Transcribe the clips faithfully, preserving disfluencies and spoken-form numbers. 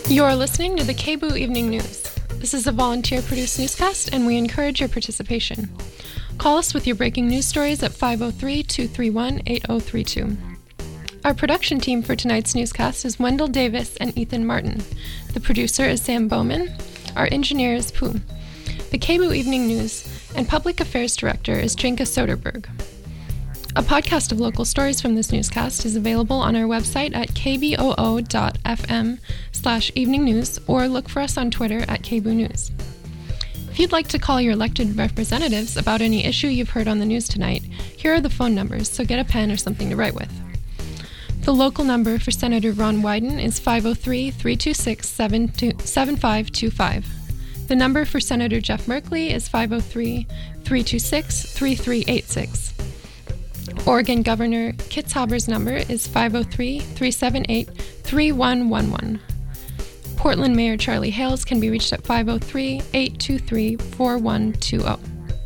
You're listening to the K B O O Evening News. This is a volunteer-produced newscast, and we encourage your participation. Call us with your breaking news stories at five oh three, two three one, eight oh three two. Our production team for tonight's newscast is Wendell Davis and Ethan Martin. The producer is Sam Bowman. Our engineer is Pooh. The K B O O Evening News and Public Affairs Director is Jenka Soderberg. A podcast of local stories from this newscast is available on our website at kboo.fm slash evening news, or look for us on Twitter at K B O O News. If you'd like to call your elected representatives about any issue you've heard on the news tonight, here are the phone numbers, so get a pen or something to write with. The local number for Senator Ron Wyden is five oh three, three two six, seven five two five. The number for Senator Jeff Merkley is five oh three, three two six, three three eight six. Oregon Governor Kits Haber's number is five oh three, three seven eight, three one one one. Portland Mayor Charlie Hales can be reached at five oh three, eight two three, four one two oh.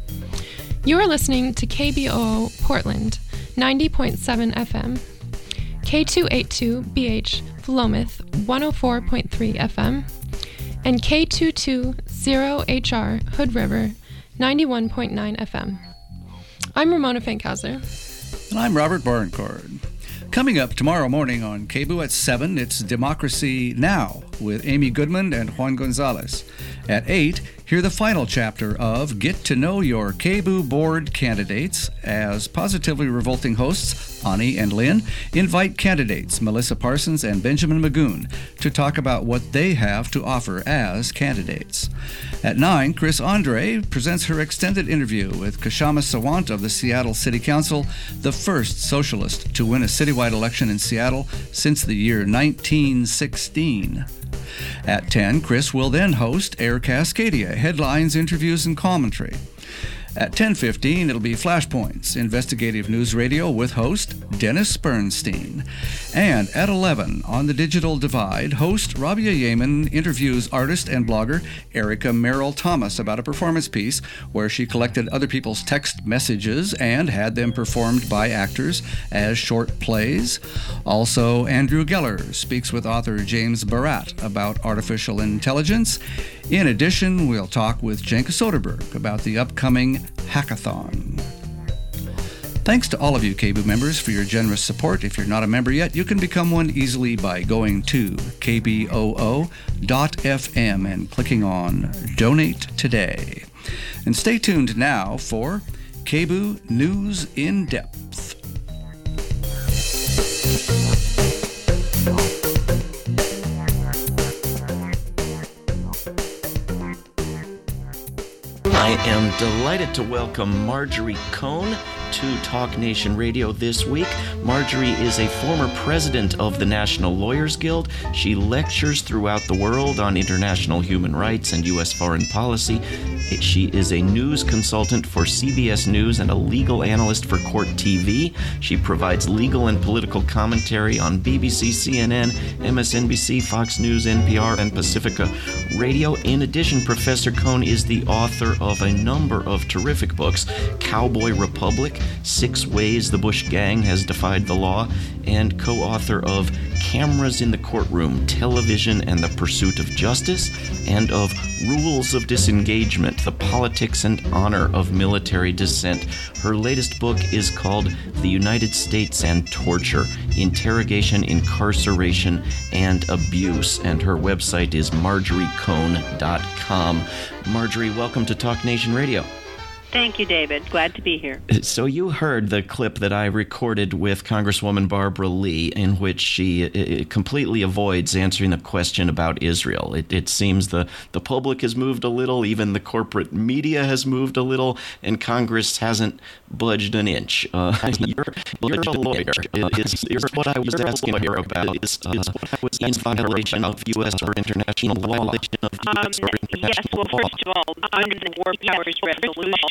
You are listening to K B O O Portland, ninety point seven F M, K two eighty-two B H Philomath, one oh four point three F M, and K two twenty H R Hood River, ninety-one point nine F M. I'm Ramona Fankhauser. And I'm Robert Barncord. Coming up tomorrow morning on K B O O at seven, it's Democracy Now! With Amy Goodman and Juan Gonzalez. At eight, hear the final chapter of Get to Know Your K B O O Board Candidates as Positively Revolting hosts, Ani and Lynn, invite candidates Melissa Parsons and Benjamin Magoon to talk about what they have to offer as candidates. At nine, Chris Andre presents her extended interview with Kshama Sawant of the Seattle City Council, the first socialist to win a citywide election in Seattle since the year nineteen sixteen. At ten, Chris will then host Air Cascadia, headlines, interviews, and commentary. At ten fifteen, it'll be Flashpoints, investigative news radio with host Dennis Bernstein. And at eleven, on the Digital Divide, host Rabia Yemen interviews artist and blogger Erica Merrill Thomas about a performance piece where she collected other people's text messages and had them performed by actors as short plays. Also, Andrew Geller speaks with author James Barat about artificial intelligence. In addition, we'll talk with Jenka Soderberg about the upcoming hackathon. Thanks to all of you K B O O members for your generous support. If you're not a member yet, you can become one easily by going to k b o o dot f m and clicking on Donate Today. And stay tuned now for K B O O News in Depth. I am delighted to welcome Marjorie Cohn to Talk Nation Radio this week. Marjorie is a former president of the National Lawyers Guild. She lectures throughout the world on international human rights and U S foreign policy. She is a news consultant for C B S News and a legal analyst for Court T V. She provides legal and political commentary on B B C, C N N, M S N B C, Fox News, N P R, and Pacifica Radio. In addition, Professor Cohn is the author of a number of terrific books: Cowboy Republic, Six Ways the Bush Gang Has Defied the Law, and co-author of Cameras in the Courtroom, Television and the Pursuit of Justice, and of Rules of Disengagement, The Politics and Honor of Military Dissent. Her latest book is called The United States and Torture, Interrogation, Incarceration, and Abuse, and her website is marjorie cohn dot com. Marjorie, welcome to Talk Nation Radio. Thank you, David. Glad to be here. So you heard the clip that I recorded with Congresswoman Barbara Lee, in which she uh, completely avoids answering a question about Israel. It, it seems the, the public has moved a little, even the corporate media has moved a little, and Congress hasn't budged an inch. Uh, you're, you're a lawyer. Is, is what I was asking her about is, uh, is what I was in violation of U S or international law. Um, yes, well, first of all, under the War Powers Resolution,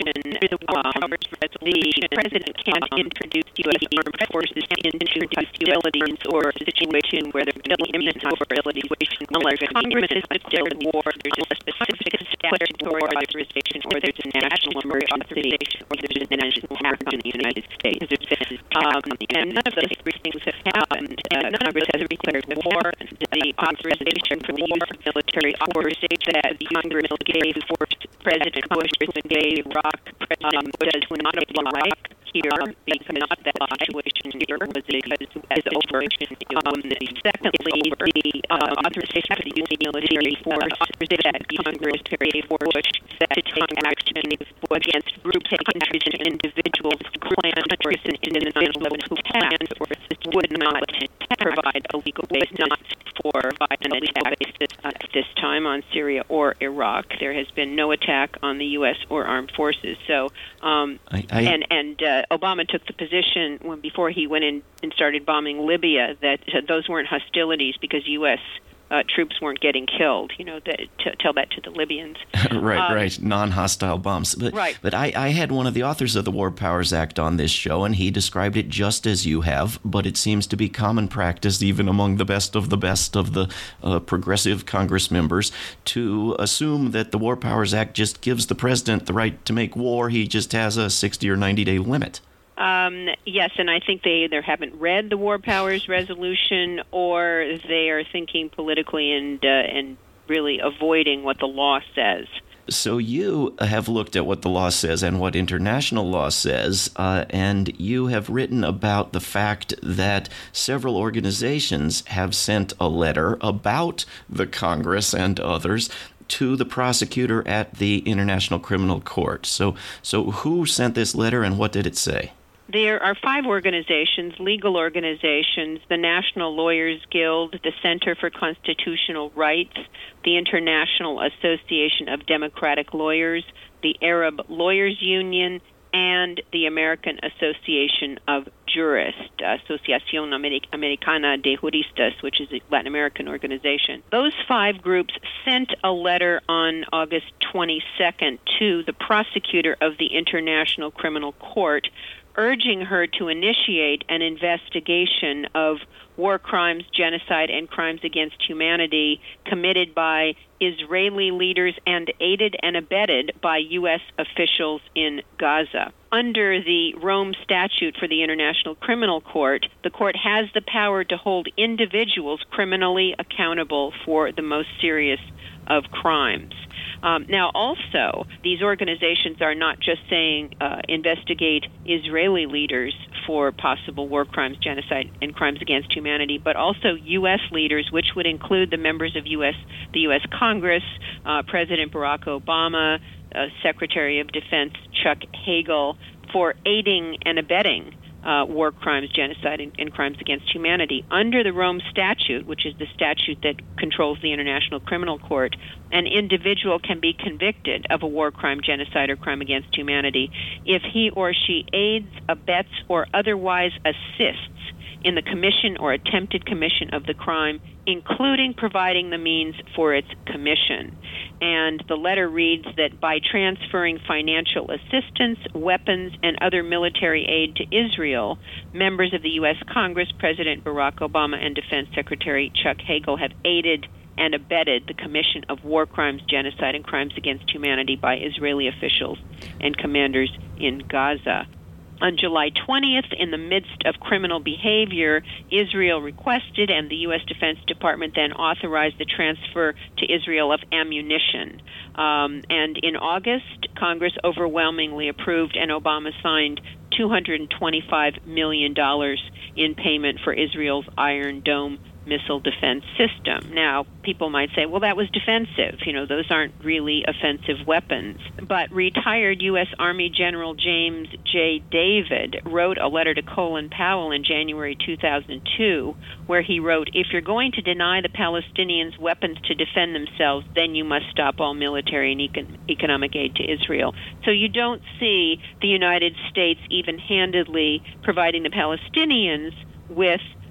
under the War Powers Resolution, the President can't introduce U S armed forces into hostilities or a situation where there will be imminent hostility unless Congress has declared war, there's a specific statutory authorization, or there's a national emergency authorization, or there's a national attack on the United States. Um, and none of those three things have happened. Uh, Congress has declared war. The authorization for the use of military force that the Congress gave force President Bush gave Iraq, President Bush does not apply here, because not that situation here was because as over. Um, secondly, the uh, authorization for the use of military force that Congress gave Bush to take action against groups, countries, and individuals who plan or assist in the nine eleven who planned or assist would not provide a legal basis for an attack at this time on Syria or Iraq. There has been no attack on the U S or armed forces. So, um, I, I, and and uh, Obama took the position when before he went in and started bombing Libya that uh, those weren't hostilities because U S Uh, troops weren't getting killed. You know, that, to tell that to the Libyans. right, um, right. Non-hostile bombs. But, right. But I, I had one of the authors of the War Powers Act on this show, and he described it just as you have, but it seems to be common practice, even among the best of the best of the uh, progressive Congress members, to assume that the War Powers Act just gives the president the right to make war. He just has a sixty or ninety day limit. Um, yes, and I think they either haven't read the War Powers Resolution or they are thinking politically and uh, and really avoiding what the law says. So you have looked at what the law says and what international law says, uh, and you have written about the fact that several organizations have sent a letter about the Congress and others to the prosecutor at the International Criminal Court. So, so who sent this letter and what did it say? There are five organizations, legal organizations: the National Lawyers Guild, the Center for Constitutional Rights, the International Association of Democratic Lawyers, the Arab Lawyers Union, and the American Association of Jurists, Asociación Americana de Juristas, which is a Latin American organization. Those five groups sent a letter on August twenty-second to the prosecutor of the International Criminal Court, urging her to initiate an investigation of war crimes, genocide, and crimes against humanity committed by Israeli leaders and aided and abetted by U S officials in Gaza. Under the Rome Statute for the International Criminal Court, the court has the power to hold individuals criminally accountable for the most serious of crimes. Um, now, also, these organizations are not just saying uh, investigate Israeli leaders for possible war crimes, genocide, and crimes against humanity, but also U S leaders, which would include the members of U S the U S Congress, uh, President Barack Obama, uh, Secretary of Defense Chuck Hagel, for aiding and abetting Uh, war crimes, genocide, and, and crimes against humanity. Under the Rome Statute, which is the statute that controls the International Criminal Court, an individual can be convicted of a war crime, genocide, or crime against humanity if he or she aids, abets, or otherwise assists in the commission or attempted commission of the crime, including providing the means for its commission. And the letter reads that by transferring financial assistance, weapons, and other military aid to Israel, members of the U S Congress, President Barack Obama, and Defense Secretary Chuck Hagel have aided and abetted the commission of war crimes, genocide, and crimes against humanity by Israeli officials and commanders in Gaza. On July twentieth, in the midst of criminal behavior, Israel requested, and the U S Defense Department then authorized the transfer to Israel of ammunition. Um, and in August, Congress overwhelmingly approved, and Obama signed two hundred twenty-five million dollars in payment for Israel's Iron Dome missile defense system. Now, people might say, well, that was defensive. You know, those aren't really offensive weapons. But retired U S Army General James J. David wrote a letter to Colin Powell in January two thousand two, where he wrote, if you're going to deny the Palestinians weapons to defend themselves, then you must stop all military and econ- economic aid to Israel. So you don't see the United States even-handedly providing the Palestinians with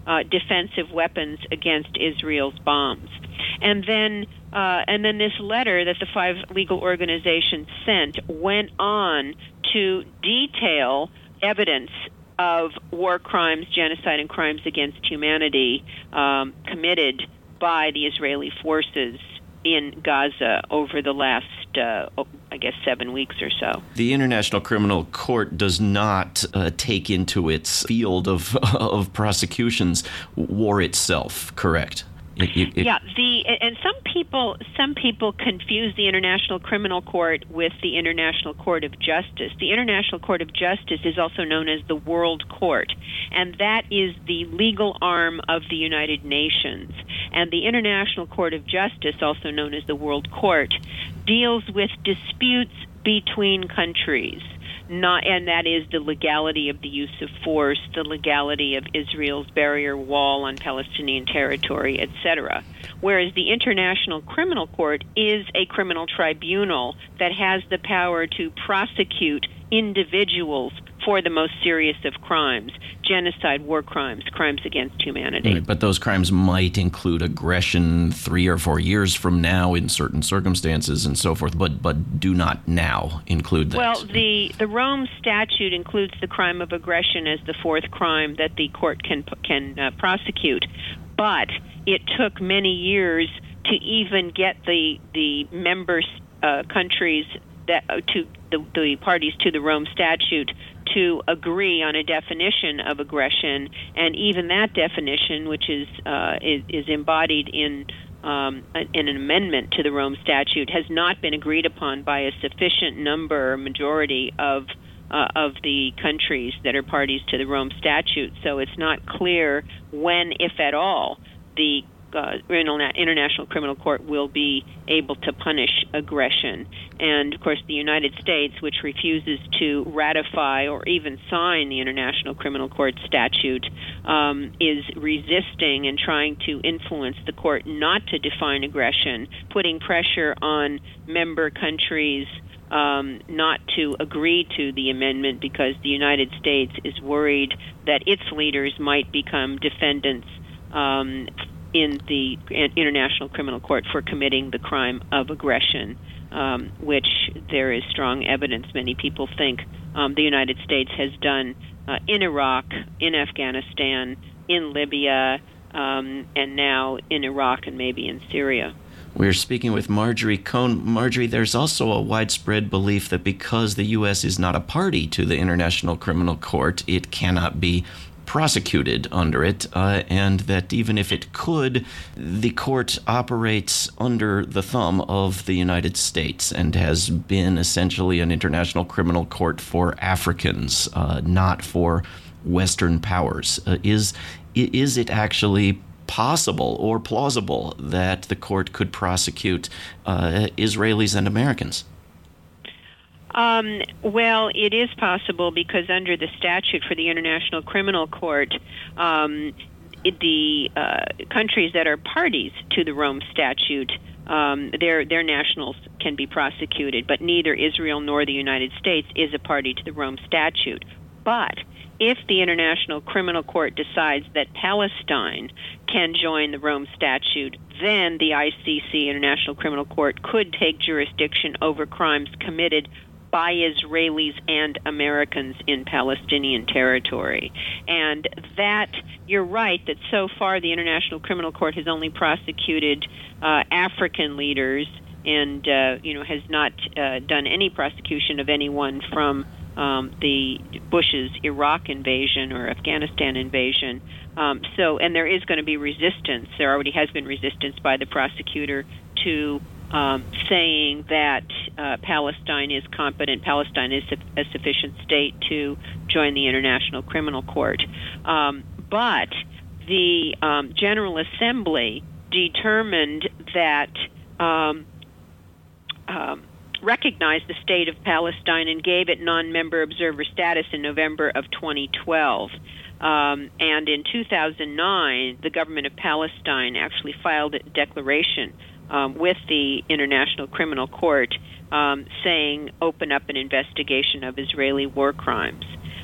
uh, defensive weapons against Israel's bombs. And then, uh, and then this letter that the five legal organizations sent went on to detail evidence of war crimes, genocide, and crimes against humanity um, committed by the Israeli forces in Gaza over the last, uh, I guess, seven weeks or so. The International Criminal Court does not uh, take into its field of of prosecutions war itself, correct? It, it, yeah, the and some people some people confuse the International Criminal Court with the International Court of Justice. The International Court of Justice is also known as the World Court, and that is the legal arm of the United Nations. And the International Court of Justice, also known as the World Court, deals with disputes between countries. Not, and that is the legality of the use of force, the legality of Israel's barrier wall on Palestinian territory, et cetera. Whereas the International Criminal Court is a criminal tribunal that has the power to prosecute individuals for the most serious of crimes, genocide, war crimes, crimes against humanity. Right, but those crimes might include aggression three or four years from now in certain circumstances and so forth, but but do not now include that. Well, the, the Rome Statute includes the crime of aggression as the fourth crime that the court can, can uh, prosecute, but it took many years to even get the, the member uh, countries that uh, to the, the parties to the Rome Statute to agree on a definition of aggression, and even that definition, which is uh, is, is embodied in um, in an amendment to the Rome Statute, has not been agreed upon by a sufficient number or majority of uh, of the countries that are parties to the Rome Statute. So it's not clear when, if at all, the Uh, International Criminal Court will be able to punish aggression. And, of course, the United States, which refuses to ratify or even sign the International Criminal Court statute, um, is resisting and trying to influence the court not to define aggression, putting pressure on member countries um, not to agree to the amendment because the United States is worried that its leaders might become defendants um, in the International Criminal Court for committing the crime of aggression, um, which there is strong evidence, many people think, um, the United States has done uh, in Iraq, in Afghanistan, in Libya, um, and now in Iraq and maybe in Syria. We're speaking with Marjorie Cohn. Marjorie, there's also a widespread belief that because the U S is not a party to the International Criminal Court, it cannot be prosecuted under it, uh, and that even if it could, the court operates under the thumb of the United States and has been essentially an international criminal court for Africans, uh, not for Western powers. Uh, is is it actually possible or plausible that the court could prosecute uh, Israelis and Americans? Um, well, it is possible because under the statute for the International Criminal Court, um, it, the uh, countries that are parties to the Rome Statute, um, their their nationals can be prosecuted, but neither Israel nor the United States is a party to the Rome Statute. But if the International Criminal Court decides that Palestine can join the Rome Statute, then the I C C, International Criminal Court, could take jurisdiction over crimes committed by Israelis and Americans in Palestinian territory. And that, you're right, that so far the International Criminal Court has only prosecuted uh, African leaders and, uh, you know, has not uh, done any prosecution of anyone from um, the Bush's Iraq invasion or Afghanistan invasion. Um, so, and there is going to be resistance. There already has been resistance by the prosecutor to Um, saying that uh, Palestine is competent, Palestine is a sufficient state to join the International Criminal Court. Um, but the um, General Assembly determined that um, um, recognized the state of Palestine and gave it non-member observer status in November of twenty twelve. Um, and in two thousand nine, the government of Palestine actually filed a declaration Um, with the International Criminal Court, um, saying open up an investigation of Israeli war crimes.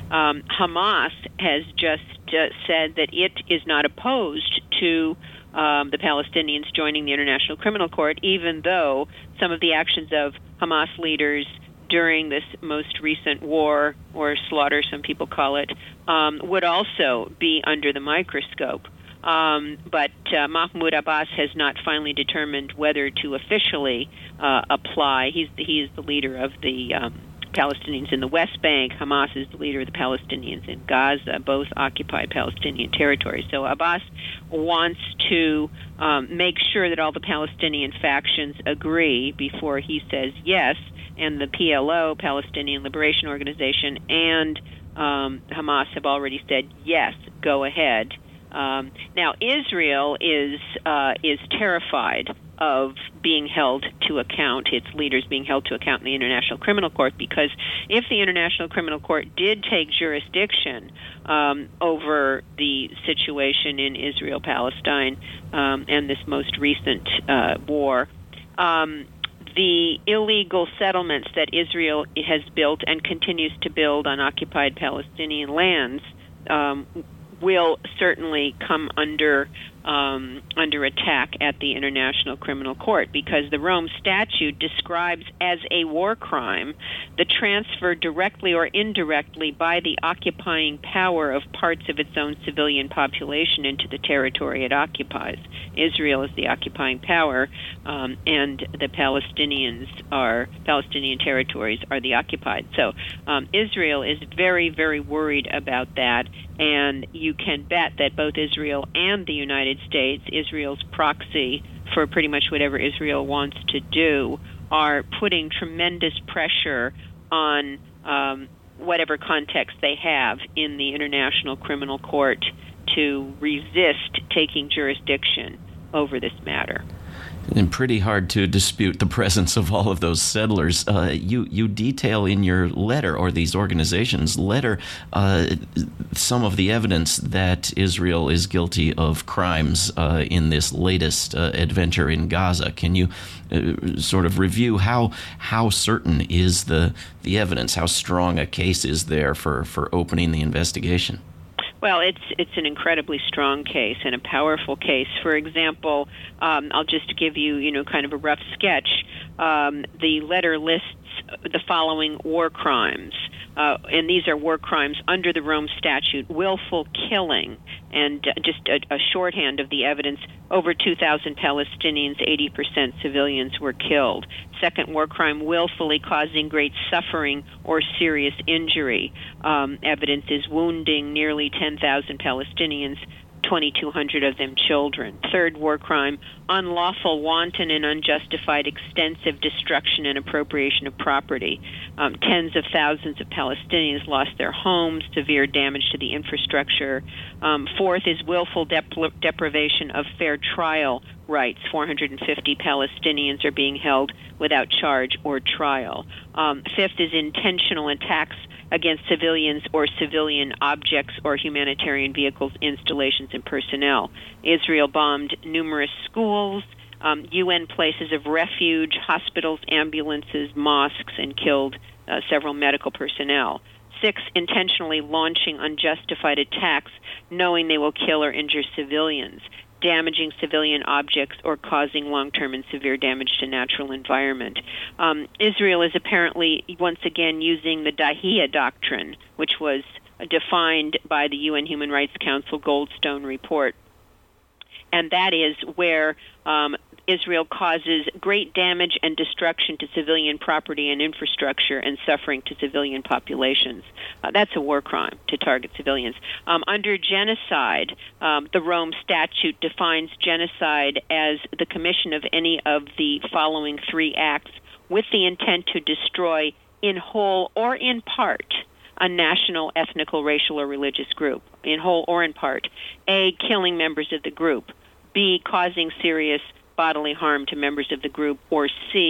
Um, Hamas has just uh, said that it is not opposed to um, the Palestinians joining the International Criminal Court, even though some of the actions of Hamas leaders during this most recent war, or slaughter, some people call it, um, would also be under the microscope. Um, but uh, Mahmoud Abbas has not finally determined whether to officially uh, apply. He's the, he is the leader of the um, Palestinians in the West Bank. Hamas is the leader of the Palestinians in Gaza, both occupied Palestinian territories. So Abbas wants to um, make sure that all the Palestinian factions agree before he says yes, and the P L O, Palestinian Liberation Organization, and um, Hamas have already said yes, go ahead. Um, now, Israel is uh, is terrified of being held to account, its leaders being held to account in the International Criminal Court, because if the International Criminal Court did take jurisdiction um, over the situation in Israel-Palestine um, and this most recent uh, war, um, the illegal settlements that Israel has built and continues to build on occupied Palestinian lands um, will certainly come under um, under attack at the International Criminal Court, because the Rome Statute describes as a war crime the transfer directly or indirectly by the occupying power of parts of its own civilian population into the territory it occupies. Israel is the occupying power, um, and the Palestinians are Palestinian territories are the occupied. So um, Israel is very, very worried about that, and you can bet that both Israel and the United States, Israel's proxy for pretty much whatever Israel wants to do, are putting tremendous pressure on um, whatever context they have in the International Criminal Court to resist taking jurisdiction over this matter. And pretty hard to dispute the presence of all of those settlers. Uh, you you detail in your letter, or these organizations' letter, uh, some of the evidence that Israel is guilty of crimes uh, in this latest uh, adventure in Gaza. Can you uh, sort of review how how certain is the the evidence? How strong a case is there for, for opening the investigation? Well, it's it's an incredibly strong case and a powerful case. For example, um, I'll just give you, you know, kind of a rough sketch. Um, the letter lists the following war crimes, uh, and these are war crimes under the Rome Statute: willful killing, and uh, just a, a shorthand of the evidence: over two thousand Palestinians, eighty percent civilians, were killed. Second war crime: willfully causing great suffering or serious injury. Um, evidence is wounding nearly ten thousand Palestinians, twenty-two hundred of them children. Third war crime: unlawful, wanton, and unjustified extensive destruction and appropriation of property. Um, tens of thousands of Palestinians lost their homes, severe damage to the infrastructure. Um, fourth is willful dep- deprivation of fair trial rights. four hundred fifty Palestinians are being held without charge or trial. Um, fifth is intentional attacks against civilians or civilian objects or humanitarian vehicles, installations, and personnel. Israel bombed numerous schools, um, U N places of refuge, hospitals, ambulances, mosques, and killed uh, several medical personnel. Six, intentionally launching unjustified attacks, knowing they will kill or injure civilians, damaging civilian objects, or causing long-term and severe damage to natural environment. Um, Israel is apparently once again using the Dahiyya Doctrine, which was defined by the U N Human Rights Council Goldstone report. And that is where um, Israel causes great damage and destruction to civilian property and infrastructure and suffering to civilian populations. Uh, that's a war crime to target civilians. Um, under genocide, um, the Rome Statute defines genocide as the commission of any of the following three acts with the intent to destroy in whole or in part a national, ethnical, racial, or religious group, in whole or in part. A, killing members of the group. B, causing serious bodily harm to members of the group. Or C,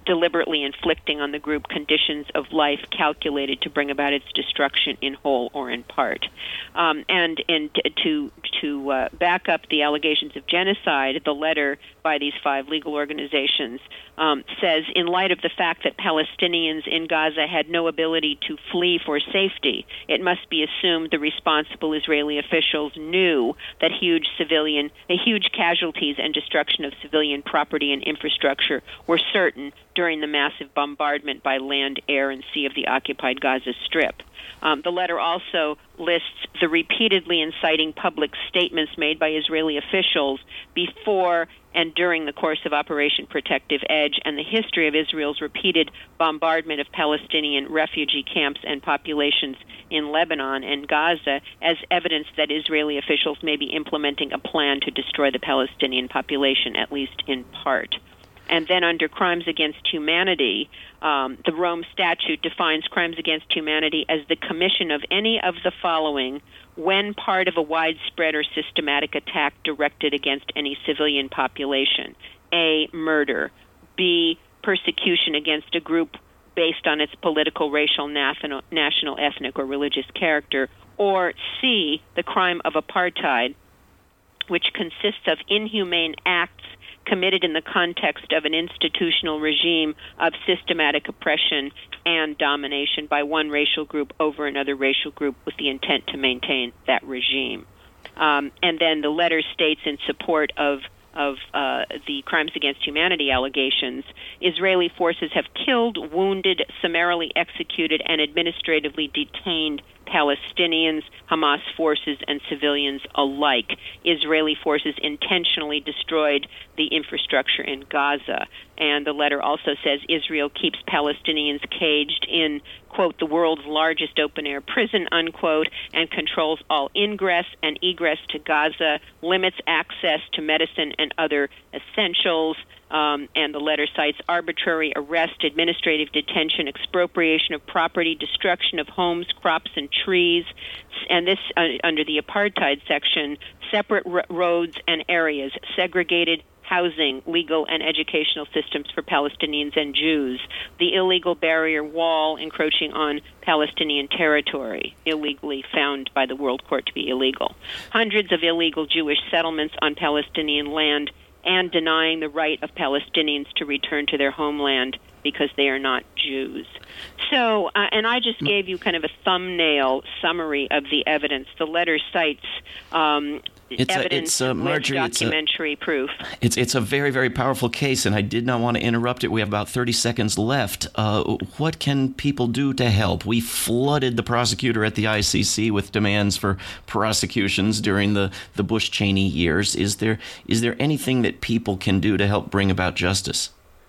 deliberately inflicting on the group conditions of life calculated to bring about its destruction in whole or in part. Um, and and to to uh, back up the allegations of genocide, the letter by these five legal organizations um, says, in light of the fact that Palestinians in Gaza had no ability to flee for safety, it must be assumed the responsible Israeli officials knew that huge civilian, uh, huge casualties and destruction of civilian property and infrastructure were certain during the massive bombardment by land, air, and sea of the occupied Gaza Strip. Um, the letter also lists the repeatedly inciting public statements made by Israeli officials before and during the course of Operation Protective Edge, and the history of Israel's repeated bombardment of Palestinian refugee camps and populations in Lebanon and Gaza as evidence that Israeli officials may be implementing a plan to destroy the Palestinian population, at least in part. And then under crimes against humanity, um, the Rome Statute defines crimes against humanity as the commission of any of the following when part of a widespread or systematic attack directed against any civilian population. A, murder. B, persecution against a group based on its political, racial, national, national, ethnic, or religious character. Or C, the crime of apartheid, which consists of inhumane acts committed in the context of an institutional regime of systematic oppression and domination by one racial group over another racial group with the intent to maintain that regime. Um, and then the letter states in support of of uh, the crimes against humanity allegations, Israeli forces have killed, wounded, summarily executed, and administratively detained Palestinians, Hamas forces, and civilians alike. Israeli forces intentionally destroyed the infrastructure in Gaza. And the letter also says Israel keeps Palestinians caged in, quote, the world's largest open-air prison, unquote, and controls all ingress and egress to Gaza, limits access to medicine and other essentials. Um, and the letter cites arbitrary arrest, administrative detention, expropriation of property, destruction of homes, crops, and trees. And this, uh, under the apartheid section, separate r- roads and areas, segregated housing, legal and educational systems for Palestinians and Jews, the illegal barrier wall encroaching on Palestinian territory, illegally found by the World Court to be illegal, hundreds of illegal Jewish settlements on Palestinian land, and denying the right of Palestinians to return to their homeland because they are not Jews. So, uh, and I just gave you kind of a thumbnail summary of the evidence. The letter cites um, it's evidence, a, it's a, Marjorie, documentary it's a, proof. It's it's a very, very powerful case, and I did not want to interrupt it. We have about thirty seconds left. Uh, what can people do to help? We flooded the prosecutor at the I C C with demands for prosecutions during the, the Bush-Cheney years. Is there is there anything that people can do to help bring about justice?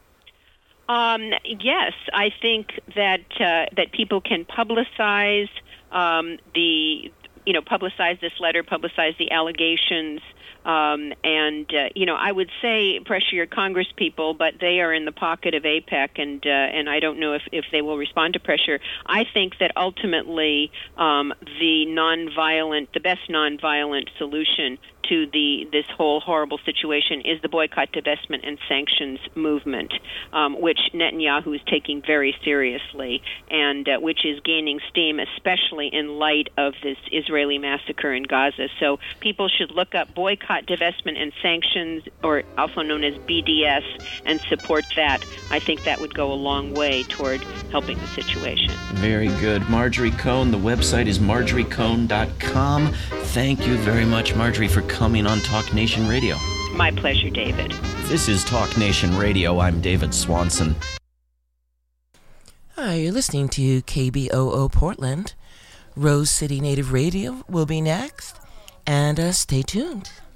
Um, yes, I think that uh, that people can publicize um, the, you know, publicize this letter, publicize the allegations, um, and uh, you know, I would say pressure your Congress people, but they are in the pocket of AIPAC, and uh, and I don't know if, if they will respond to pressure. I think that ultimately um, the nonviolent, the best nonviolent solution to the this whole horrible situation is the boycott, divestment, and sanctions movement, um, which Netanyahu is taking very seriously, and uh, which is gaining steam, especially in light of this Israeli massacre in Gaza. So people should look up boycott, divestment, and sanctions, or also known as B D S, and support that. I think that would go a long way toward helping the situation. Very good. Marjorie Cohn, the website is marjorie cohn dot com. Thank you very much, Marjorie, for coming on Talk Nation Radio. My pleasure, David. This is Talk Nation Radio. I'm David Swanson. Hi, you're listening to K B O O Portland. Rose City Native Radio will be next, and uh, stay tuned.